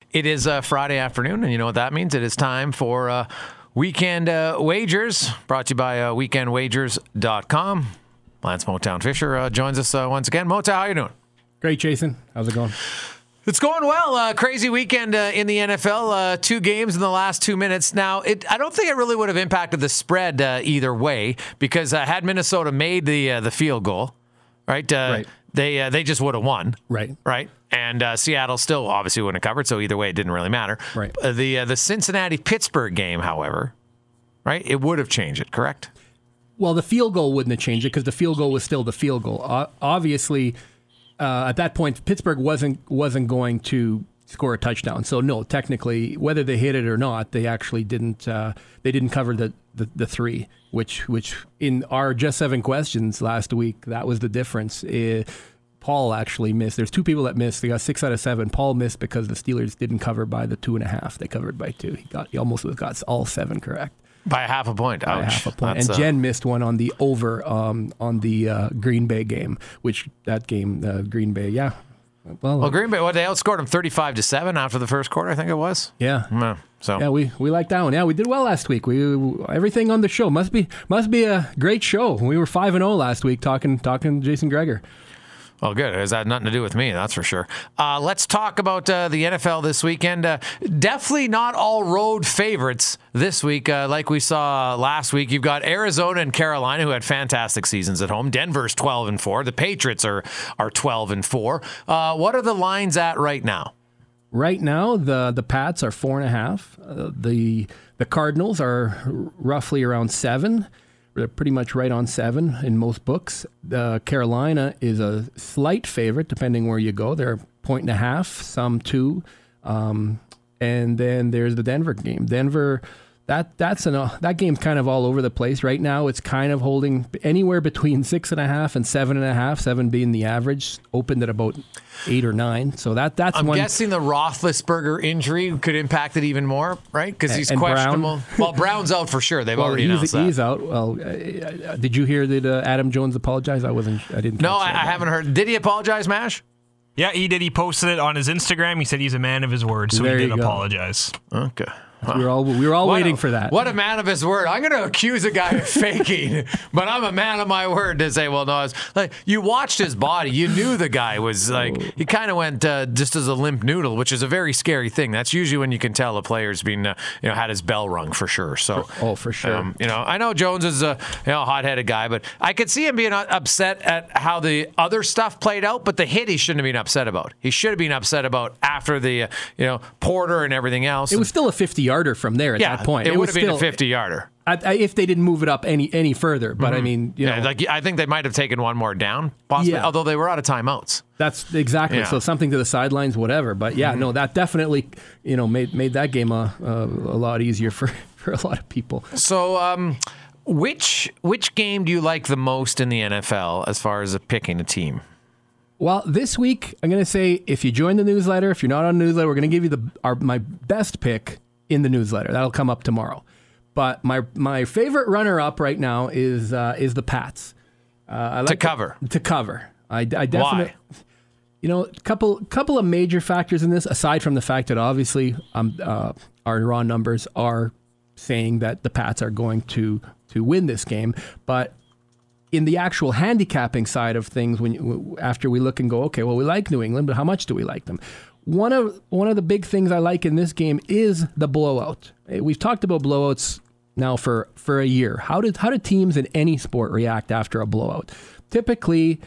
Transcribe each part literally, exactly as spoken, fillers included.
It is uh, Friday afternoon, and you know what that means. It is time for uh, Weekend uh, Wagers, brought to you by uh, weekend wagers dot com. Lance Motown Fisher uh, joins us uh, once again. Motown, how you doing? Great, Jason. How's it going? It's going well. Uh, crazy weekend uh, in the N F L. Uh, two games in the last two minutes. Now, it, I don't think it really would have impacted the spread uh, either way, because uh, had Minnesota made the uh, the field goal, right? Uh, right. They uh, they just would have won. Right. Right. And uh, Seattle still obviously wouldn't have covered, so either way, it didn't really matter. Right. Uh, the uh, the Cincinnati-Pittsburgh game, however, right, it would have changed it, correct? Well, the field goal wouldn't have changed it because the field goal was still the field goal. Uh, obviously, uh, at that point, Pittsburgh wasn't wasn't going to score a touchdown. So no, technically, whether they hit it or not, they actually didn't. Uh, they didn't cover the, the, the three, which which in our just seven questions last week, that was the difference. Uh, Paul actually missed. There's two people that missed. They got six out of seven. Paul missed because the Steelers didn't cover by the two and a half. They covered by two. He got he almost got all seven correct. By a half a point. By Ouch. a half a point. That's, and Jen uh, missed one on the over um, on the uh, Green Bay game, which that game, uh, Green Bay, yeah. Well, well, Green Bay, what, they outscored them thirty-five to seven after the first quarter, I think it was. Yeah. Yeah. So yeah, we, we like that one. Yeah, we did well last week. We everything on the show must be must be a great show. We were five and zero last week talking talking to Jason Gregor. Well, good. It has had nothing to do with me, that's for sure. Uh, let's talk about uh, the N F L this weekend. Uh, definitely not all road favorites this week, uh, like we saw last week. You've got Arizona and Carolina, who had fantastic seasons at home. Denver's twelve and four. The Patriots are are twelve and four. Uh, what are the lines at right now? Right now, the the Pats are four and a half. Uh, the the Cardinals are roughly around seven. They're pretty much right on seven in most books. Uh, Carolina is a slight favorite, depending where you go. They're a point and a half, some two. Um, and then there's the Denver game. Denver, that that's an, uh, that game's kind of all over the place. Right now, it's kind of holding anywhere between six and a half and seven and a half, seven being the average, opened at about eight or nine. So that that's I'm one. guessing the Roethlisberger injury could impact it even more, right? Because he's and questionable. Brown. Well, Brown's out for sure. They've well, already he's, announced that. He's out. Well, uh, did you hear that uh, Adam Jones apologized? I wasn't. I didn't. No, I, I haven't heard. Did he apologize, Mash? Yeah, he did. He posted it on his Instagram. He said he's a man of his word, so There he you did go. apologize. Okay. Huh. We were all we were all what waiting a, for that. What a man of his word! I'm going to accuse a guy of faking, but I'm a man of my word to say, well, no, I was, like you watched his body, you knew the guy was like he kind of went uh, just as a limp noodle, which is a very scary thing. That's usually when you can tell a player's been uh, you know had his bell rung for sure. So oh, for sure. Um, you know, I know Jones is a you know hot-headed guy, but I could see him being upset at how the other stuff played out. But the hit he shouldn't have been upset about. He should have been upset about after the uh, you know Porter and everything else. It was still a fifty-yarder from there at yeah, that point. It, it would was have been still, a fifty-yarder. If they didn't move it up any any further. But, mm-hmm. I mean, you know. Yeah, like, I think they might have taken one more down, possibly, yeah. although they were out of timeouts. That's exactly. Yeah. So something to the sidelines, whatever. But, yeah, mm-hmm. no, that definitely, you know, made made that game a, a, a lot easier for, for a lot of people. So um, which which game do you like the most in the N F L as far as picking a team? Well, this week, I'm going to say if you join the newsletter, if you're not on the newsletter, we're going to give you the our, my best pick in the newsletter. That'll come up tomorrow. But my my favorite runner-up right now is uh, is the Pats. Uh, I like to cover. To, to cover. I, I definitely. Why? You know, a couple couple of major factors in this, aside from the fact that obviously um, uh, our raw numbers are saying that the Pats are going to to win this game, but in the actual handicapping side of things, when you, after we look and go, okay, well, we like New England, but how much do we like them? One of one of the big things I like in this game is the blowout. We've talked about blowouts now for, for a year. How did how do teams in any sport react after a blowout? Typically,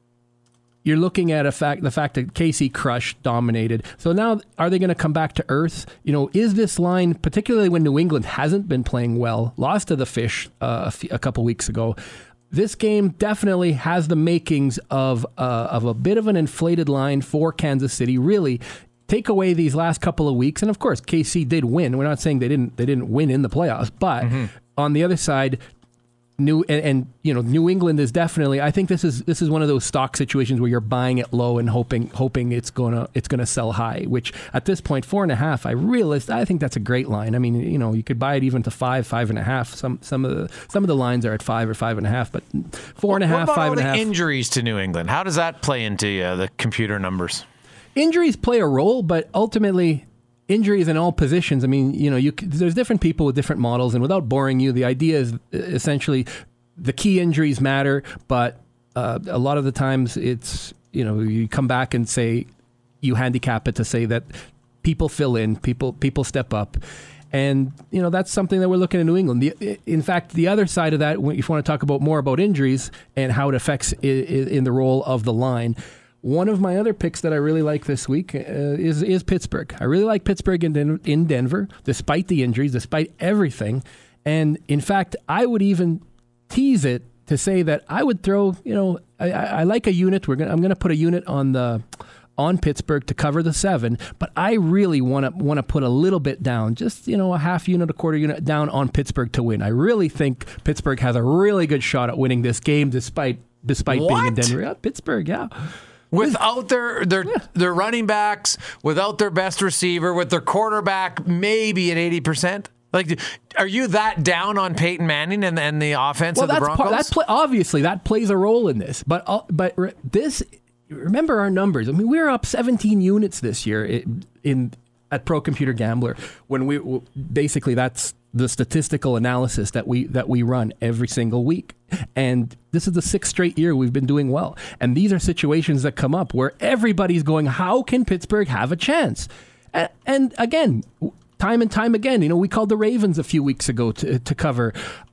you're looking at a fact the fact that K C crushed, dominated. So now, are they going to come back to earth? You know, is this line, particularly when New England hasn't been playing well, lost to the Fish uh, a, few, a couple weeks ago? This game definitely has the makings of uh, of a bit of an inflated line for Kansas City. Really, take away these last couple of weeks, and of course, K C did win. We're not saying they didn't they didn't win in the playoffs, but mm-hmm. on the other side, New and, and you know New England is definitely. I think this is this is one of those stock situations where you're buying it low and hoping hoping it's gonna it's gonna sell high. Which at this point, four and a half, I realized I think that's a great line. I mean, you know, you could buy it even to five, five and a half. Some some of the some of the lines are at five or five and a half, but four and a half, what about five all and a the half. Injuries to New England. How does that play into uh, the computer numbers? Injuries play a role, but ultimately, injuries in all positions. I mean, you know, you c- there's different people with different models, and without boring you, the idea is essentially the key injuries matter, but uh, a lot of the times it's, you know, you come back and say, you handicap it to say that people fill in, people people step up. And, you know, that's something that we're looking at New England. The, in fact, the other side of that, if you want to talk about more about injuries and how it affects i- i- in the role of the line, one of my other picks that I really like this week uh, is is Pittsburgh. I really like Pittsburgh in, Den- in Denver, despite the injuries, despite everything. And, in fact, I would even tease it to say that I would throw, you know, I, I, I like a unit. We're gonna, I'm going to put a unit on the... on Pittsburgh to cover the seven, but I really want to want to put a little bit down, just, you know, a half unit, a quarter unit down on Pittsburgh to win. I really think Pittsburgh has a really good shot at winning this game, despite despite being in What? Denver. Yeah, Pittsburgh, yeah. Without their their their running backs, without their best receiver, with their quarterback maybe at eighty percent. Like, are you that down on Peyton Manning and, and the offense Well, of the that's Broncos? part, that's play, obviously that plays a role in this, but uh, but re- this. Remember our numbers. I mean, we were up seventeen units this year in, in at Pro Computer Gambler. When we basically that's the statistical analysis that we that we run every single week. And this is the sixth straight year we've been doing well. And these are situations that come up where everybody's going, how can Pittsburgh have a chance? And, and again, time and time again, you know, we called the Ravens a few weeks ago to to cover.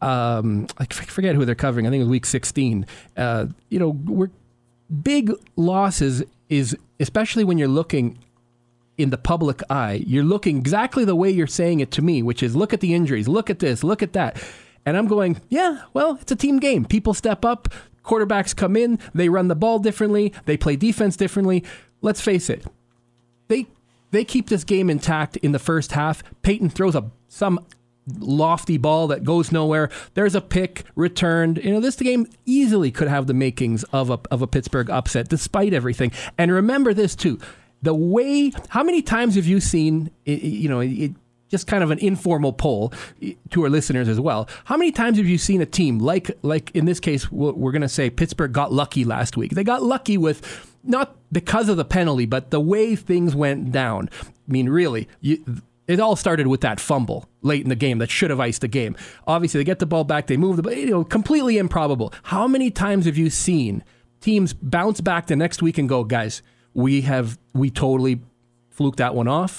Um, I forget who they're covering. I think it was week sixteen. Uh, you know, we're big losses is, especially when you're looking in the public eye, you're looking exactly the way you're saying it to me, which is look at the injuries, look at this, look at that. And I'm going, yeah, well, it's a team game. People step up, quarterbacks come in, they run the ball differently, they play defense differently. Let's face it, they they keep this game intact in the first half. Peyton throws a some lofty ball that goes nowhere. There's a pick returned. You know, this game easily could have the makings of a of a Pittsburgh upset, despite everything. And remember this too: the way. How many times have you seen? You know, it, just kind of an informal poll to our listeners as well. How many times have you seen a team like like in this case? We're going to say Pittsburgh got lucky last week. They got lucky with not because of the penalty, but the way things went down. I mean, really, you. It all started with that fumble late in the game that should have iced the game. Obviously, they get the ball back, they move the ball, you know, completely improbable. How many times have you seen teams bounce back the next week and go, guys, we have, we totally fluked that one off.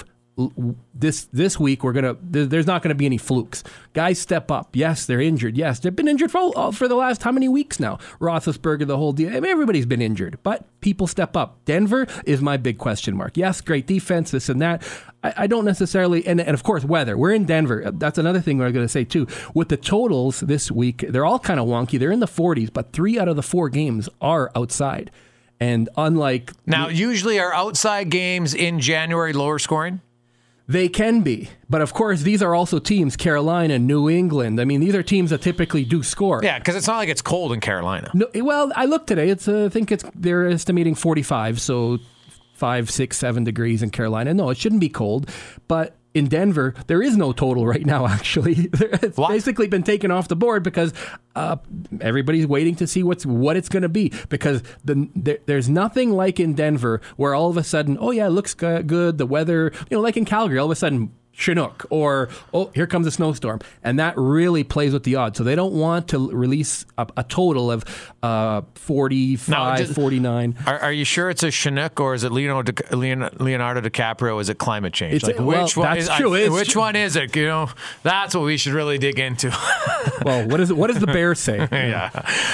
This this week, we're gonna. There's not going to be any flukes. Guys step up. Yes, they're injured. Yes, they've been injured for for the last how many weeks now? Roethlisberger, the whole deal. I mean, everybody's been injured, but people step up. Denver is my big question mark. Yes, great defense, this and that. I, I don't necessarily, and and of course, weather. We're in Denver. That's another thing we're going to say too. With the totals this week, they're all kind of wonky. They're in the forties, but three out of the four games are outside. And unlike now, usually are outside games in January lower scoring? They can be. But of course, these are also teams, Carolina, New England. I mean, these are teams that typically do score. Yeah, because it's not like it's cold in Carolina. No, well, I looked today. It's uh, I think it's they're estimating forty-five, so five, six, seven degrees in Carolina. No, it shouldn't be cold. But in Denver, there is no total right now, actually. It's what? basically been taken off the board because uh, everybody's waiting to see what's what it's going to be. Because the, there, there's nothing like in Denver where all of a sudden, oh, yeah, it looks good. The weather, you know, like in Calgary, all of a sudden, Chinook, or, oh, here comes a snowstorm. And that really plays with the odds. So they don't want to release a, a total of uh, forty-five, Now, just- forty-nine. Are, are you sure it's a Chinook or is it Leonardo, Di- Leon- Leonardo DiCaprio? Is it climate change? It's like a- well, which one? that's Is, true. I, It's which true. one is it? You know, that's what we should really dig into. Well, what, is it, what does the Bears say? yeah.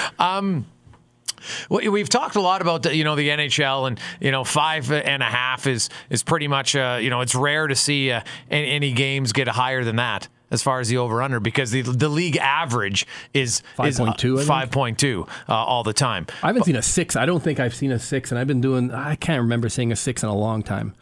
Um, well, we've talked a lot about the, you know, the N H L, and you know, five and a half is is pretty much uh, you know, it's rare to see uh, any, any games get higher than that as far as the over under, because the the league average is five point two, is five point two uh, all the time. I haven't seen a six. I don't think I've seen a six, and I've been doing. I can't remember seeing a six in a long time.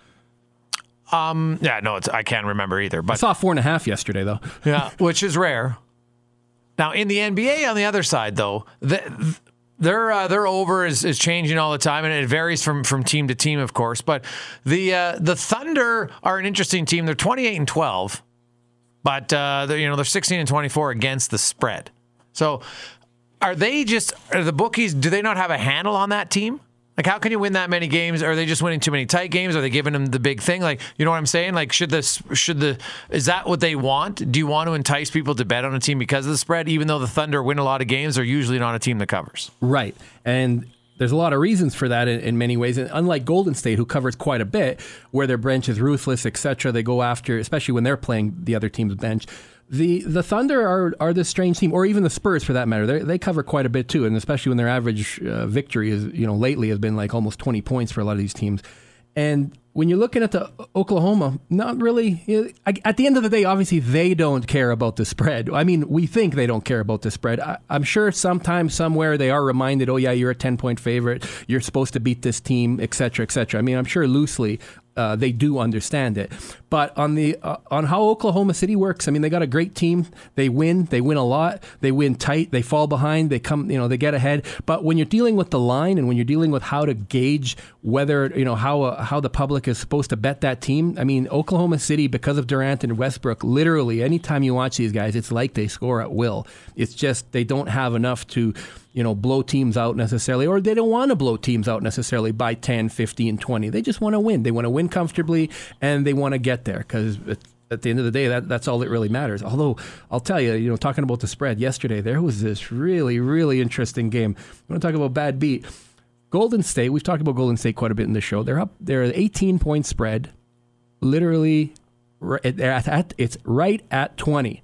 Um, yeah, no, it's, I can't remember either. I But saw four and a half yesterday, though. yeah, which is rare. Now in the N B A, on the other side, though, the, their uh, their over is, is changing all the time, and it varies from, from team to team, of course. But the uh, the Thunder are an interesting team. They're twenty-eight and twelve, but uh, they're, you know, they're sixteen and twenty-four against the spread. So, are they just are the bookies? Do they not have a handle on that team? Like, how can you win that many games? Are they just winning too many tight games? Are they giving them the big thing? Like, you know what I'm saying? Like, should this, should the, is that what they want? Do you want to entice people to bet on a team because of the spread? Even though the Thunder win a lot of games, they're usually not a team that covers. Right. And there's a lot of reasons for that in, in many ways. And unlike Golden State, who covers quite a bit, where their bench is ruthless, et cetera, they go after, especially when they're playing the other team's bench. The the Thunder are are this strange team, or even the Spurs for that matter. They they cover quite a bit too, and especially when their average uh, victory is, you know, lately has been like almost twenty points for a lot of these teams. And when you're looking at the Oklahoma, not really. At the end of the day, obviously they don't care about the spread. I mean, we think they don't care about the spread. I, I'm sure sometime somewhere they are reminded, oh yeah, you're a ten point favorite. You're supposed to beat this team, et cetera, et cetera. I mean, I'm sure loosely. Uh, they do understand it, but on the uh, on how Oklahoma City works, I mean, they got a great team. They win, they win a lot. They win tight. They fall behind. They come, you know, they get ahead. But when you're dealing with the line, and when you're dealing with how to gauge whether, you know, how uh, how the public is supposed to bet that team, I mean, Oklahoma City, because of Durant and Westbrook, literally anytime you watch these guys, it's like they score at will. It's just they don't have enough to, you know, blow teams out necessarily, or they don't want to blow teams out necessarily by ten, fifteen, twenty. They just want to win. They want to win comfortably, and they want to get there, because at the end of the day, that, that's all that really matters. Although, I'll tell you, you know, talking about the spread yesterday, there was this really, really interesting game. I want to talk about bad beat. Golden State, we've talked about Golden State quite a bit in this show. They're up, they're an eighteen-point spread, literally, at, at, it's right at twenty.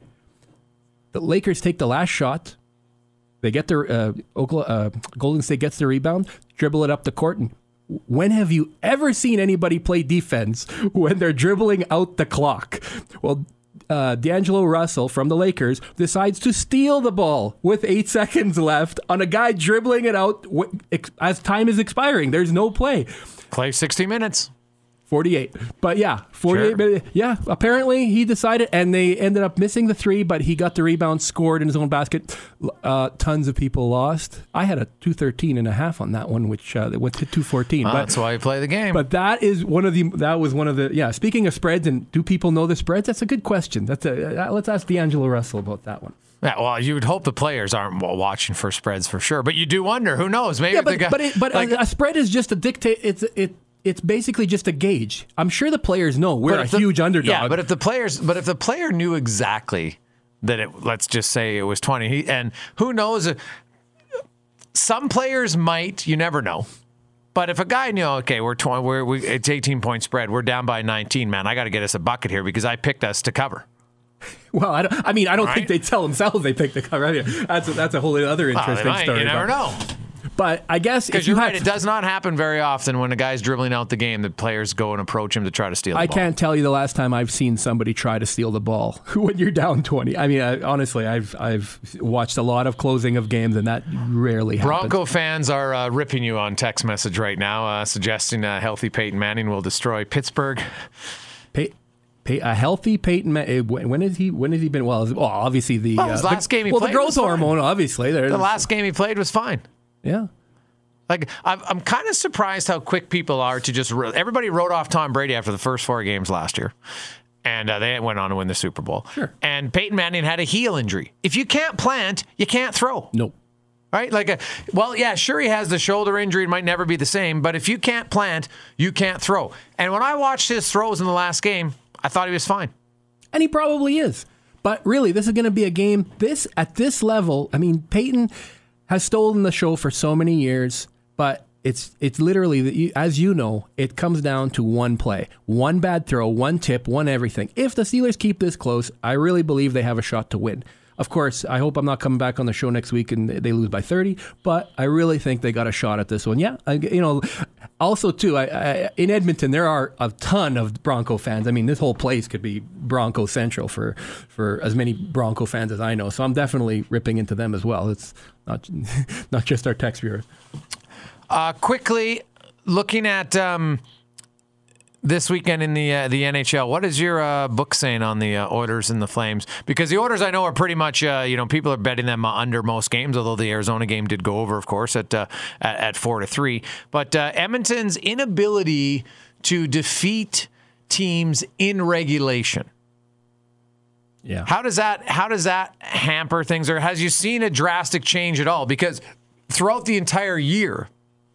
The Lakers take the last shot. They get their uh, Oklahoma, uh, Golden State gets the rebound, dribble it up the court, and when have you ever seen anybody play defense when they're dribbling out the clock? Well, uh, D'Angelo Russell from the Lakers decides to steal the ball with eight seconds left on a guy dribbling it out as time is expiring. There's no play. Play sixty minutes. forty-eight. But yeah, forty-eight Sure. minutes. Yeah, apparently he decided, and they ended up missing the three, but he got the rebound, scored in his own basket. Uh, tons of people lost. I had a two thirteen and a half on that one, which uh, went to two fourteen. Well, but, that's why you play the game. But that is one of the, that was one of the, yeah, speaking of spreads, and do people know the spreads? That's a good question. That's a, uh, let's ask D'Angelo Russell about that one. Yeah, well, you would hope the players aren't watching for spreads for sure, but you do wonder. Who knows? Maybe Yeah, but, the guy, but, it, but like, a, a spread is just a dictate. It's, it, It's basically just a gauge. I'm sure the players know we're But a if the- huge underdog. Yeah, but if the players, but if the player knew exactly that it, let's just say it was twenty, he, and who knows, uh, some players might, you never know. But if a guy knew, okay, we're twenty, we're we, it's eighteen point spread, we're down by nineteen, man, I got to get us a bucket here because I picked us to cover. Well, I, don't, I mean, I don't Right? think they tell themselves they picked the cover. I mean, that's a, that's a whole other Well, interesting they might, story. you never but, know. but I guess Because if you you're have, right, it does not happen very often when a guy's dribbling out the game that players go and approach him to try to steal the I ball. can't tell you the last time I've seen somebody try to steal the ball when you're down twenty. I mean, I, honestly, I've I've watched a lot of closing of games, and that rarely happens. Bronco fans are uh, ripping you on text message right now, uh, suggesting a healthy Peyton Manning will destroy Pittsburgh. Pay, pay, a healthy Peyton. Ma- eh, when when has he? When has he been? Well, well obviously the Well, his uh, last the, game he well, played the growth was fine. hormone, obviously. There's, The last game he played was fine. yeah. Like, I'm, I'm kind of surprised how quick people are to just. Everybody wrote off Tom Brady after the first four games last year, and uh, they went on to win the Super Bowl. Sure. And Peyton Manning had a heel injury. If you can't plant, you can't throw. Nope. Right? Like, a, well, yeah, sure, he has the shoulder injury. It might never be the same, but if you can't plant, you can't throw. And when I watched his throws in the last game, I thought he was fine. And he probably is. But really, this is going to be a game. This at this level, I mean, Peyton has stolen the show for so many years, but it's it's literally, as you know, it comes down to one play, one bad throw, one tip, one everything. If the Steelers keep this close, I really believe they have a shot to win. Of course, I hope I'm not coming back on the show next week and they lose by thirty, but I really think they got a shot at this one. Yeah, I, you know, also too, I, I, in Edmonton, there are a ton of Bronco fans. I mean, this whole place could be Bronco Central for, for as many Bronco fans as I know. So I'm definitely ripping into them as well. It's not, not just our text viewers. Uh, quickly, looking at um, this weekend in the uh, the N H L, what is your uh, book saying on the uh, Oilers and the Flames? Because the Oilers, I know, are pretty much, uh, you know, people are betting them under most games, although the Arizona game did go over, of course, at uh, at, at four to three. But uh, Edmonton's inability to defeat teams in regulation. Yeah. How does that how does that hamper things, or has you seen a drastic change at all? Because throughout the entire year,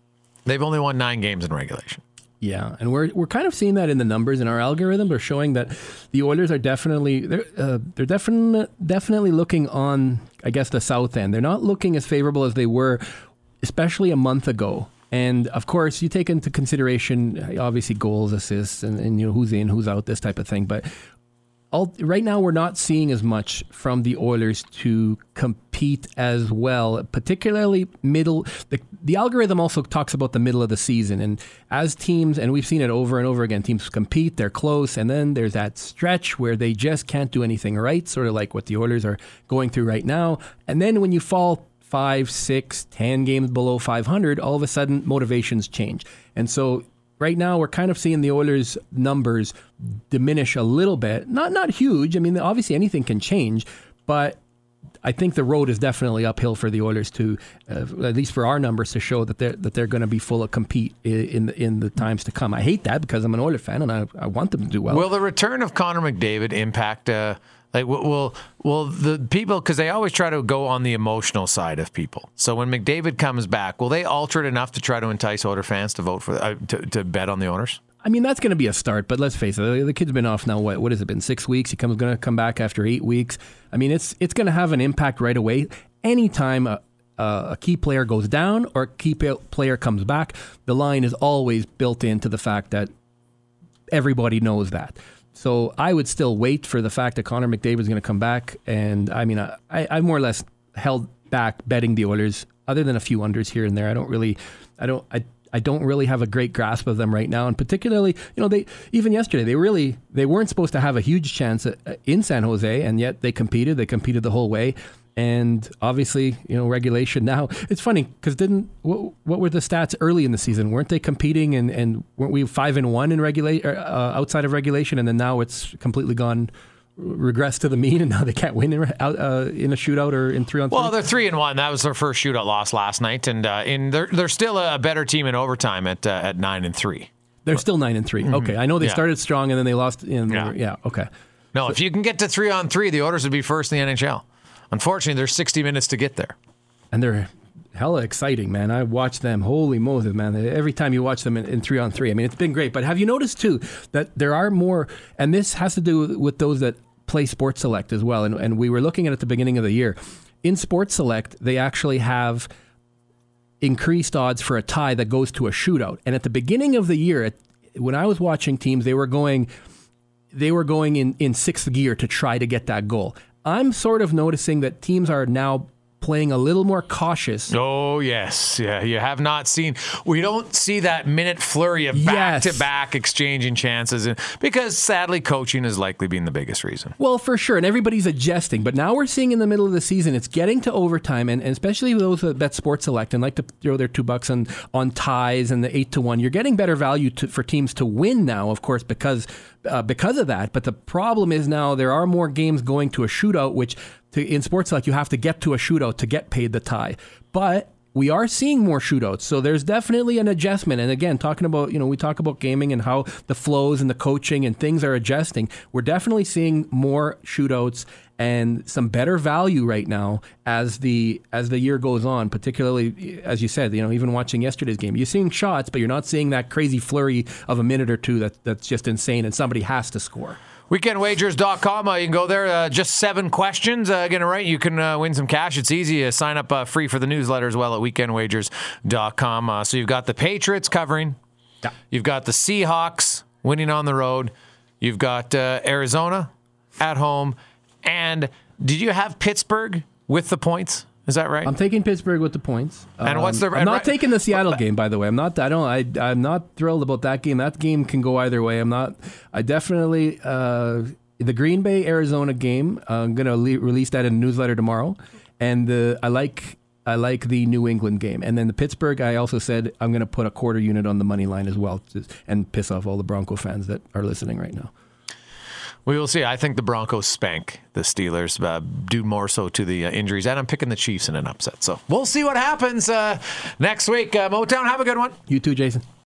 They've only won nine games in regulation. Yeah, and we're we're kind of seeing that in the numbers in our algorithm. They're showing that the Oilers are definitely they're uh, they're definitely definitely looking on, I guess, the south end. They're not looking as favorable as they were, especially a month ago. And of course, you take into consideration obviously goals, assists, and, and you know who's in, who's out, this type of thing. But all, right now, we're not seeing as much from the Oilers to compete as well, particularly middle. The, the algorithm also talks about the middle of the season. And as teams, and we've seen it over and over again, teams compete, they're close, and then there's that stretch where they just can't do anything right, sort of like what the Oilers are going through right now. And then when you fall five, six, ten games below five hundred, all of a sudden motivations change. And so right now, we're kind of seeing the Oilers' numbers diminish a little bit. Not not huge. I mean, obviously anything can change, but I think the road is definitely uphill for the Oilers to, uh, at least for our numbers, to show that they're that they're going to be full of compete in in the, in the times to come. I hate that because I'm an Oilers fan and I, I want them to do well. Will the return of Connor McDavid impact? Uh, like, will will the people, because they always try to go on the emotional side of people. So when McDavid comes back, will they alter it enough to try to entice Oilers fans to vote for uh, to to bet on the Oilers? I mean, that's going to be a start, but let's face it, the kid's been off now, what what has it been, six weeks? He comes going to come back after eight weeks. I mean, it's it's going to have an impact right away. Anytime a, a key player goes down or a key player comes back, the line is always built into the fact that everybody knows that. So I would still wait for the fact that Connor McDavid is going to come back. And I mean, I, I more or less held back betting the Oilers, other than a few unders here and there. I don't really, I don't, I, I don't really have a great grasp of them right now. And particularly, you know, they even yesterday, they really, they weren't supposed to have a huge chance in San Jose, and yet they competed. They competed the whole way. And obviously, you know, regulation now. It's funny because didn't what, what were the stats early in the season? Weren't they competing and, and weren't we five and one in regulate uh, outside of regulation? And then now it's completely gone, regressed to the mean, and now they can't win in, uh, in a shootout or in three on three. Well, they're three and one. That was their first shootout loss last night, and uh, in they're they're still a better team in overtime at uh, at nine and three. They're still nine and three. Mm-hmm. Okay, I know they yeah. started strong and then they lost. In yeah. Were, yeah. Okay. No, so, if you can get to three on three, the Oilers would be first in the N H L. Unfortunately, there's sixty minutes to get there. And they're hella exciting, man. I watch them. Holy Moses, man. Every time you watch them in, in three on three. I mean, it's been great. But have you noticed, too, that there are more, and this has to do with those that play Sports Select as well. And, and we were looking at it at the beginning of the year. In Sports Select, they actually have increased odds for a tie that goes to a shootout. And at the beginning of the year, at, when I was watching teams, they were going, they were going in, in sixth gear to try to get that goal. I'm sort of noticing that teams are now playing a little more cautious. Oh, yes. Yeah, you have not seen... We don't see that minute flurry of yes. back-to-back exchanging chances, and because, sadly, coaching has likely been the biggest reason. Well, for sure, and everybody's adjusting, but now we're seeing in the middle of the season, it's getting to overtime, and, and especially those that bet Sports Select and like to throw their two bucks on, on ties and the eight to one, you're getting better value to, for teams to win now, of course, because uh, because of that. But the problem is now there are more games going to a shootout, which... To, in Sports Select, you have to get to a shootout to get paid the tie. But we are seeing more shootouts, so there's definitely an adjustment. And again, talking about, you know, we talk about gaming and how the flows and the coaching and things are adjusting. We're definitely seeing more shootouts and some better value right now as the as the year goes on, particularly, as you said, you know, even watching yesterday's game. You're seeing shots, but you're not seeing that crazy flurry of a minute or two that that's just insane and somebody has to score. weekend wagers dot com. Uh, you can go there. Uh, just seven questions. Uh, get it right. You can uh, win some cash. It's easy. Uh, sign up uh, free for the newsletter as well at weekend wagers dot com. Uh, so you've got the Patriots covering. Yeah. You've got the Seahawks winning on the road. You've got uh, Arizona at home. And did you have Pittsburgh with the points? Is that right? I'm taking Pittsburgh with the points. And um, what's the? I'm not right, taking the Seattle game, by the way. I'm not. I don't. I. I'm not thrilled about that game. That game can go either way. I'm not. I definitely uh, the Green Bay Arizona game. Uh, I'm gonna le- release that in a newsletter tomorrow. And the I like I like the New England game. And then the Pittsburgh. I also said I'm gonna put a quarter unit on the money line as well, to, and piss off all the Bronco fans that are listening right now. We will see. I think the Broncos spank the Steelers, uh, due more so to the uh, injuries. And I'm picking the Chiefs in an upset. So we'll see what happens uh, next week. Uh, Motown, have a good one. You too, Jason.